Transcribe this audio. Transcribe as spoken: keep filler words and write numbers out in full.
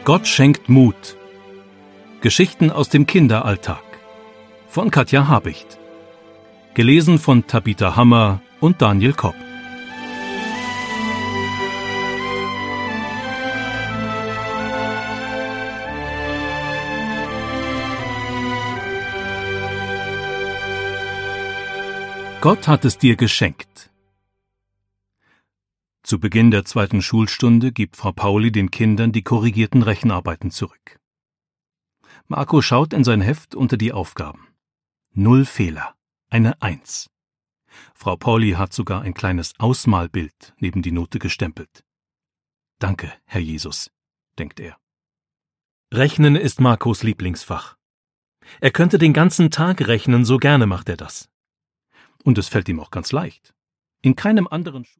Gott schenkt Mut. Geschichten aus dem Kinderalltag von Katja Habicht. Gelesen von Tabitha Hammer und Daniel Kopp. Gott hat es dir geschenkt. Zu Beginn der zweiten Schulstunde gibt Frau Pauli den Kindern die korrigierten Rechenarbeiten zurück. Marco schaut in sein Heft unter die Aufgaben. Null Fehler, eine Eins. Frau Pauli hat sogar ein kleines Ausmalbild neben die Note gestempelt. Danke, Herr Jesus, denkt er. Rechnen ist Marcos Lieblingsfach. Er könnte den ganzen Tag rechnen, so gerne macht er das. Und es fällt ihm auch ganz leicht. In keinem anderen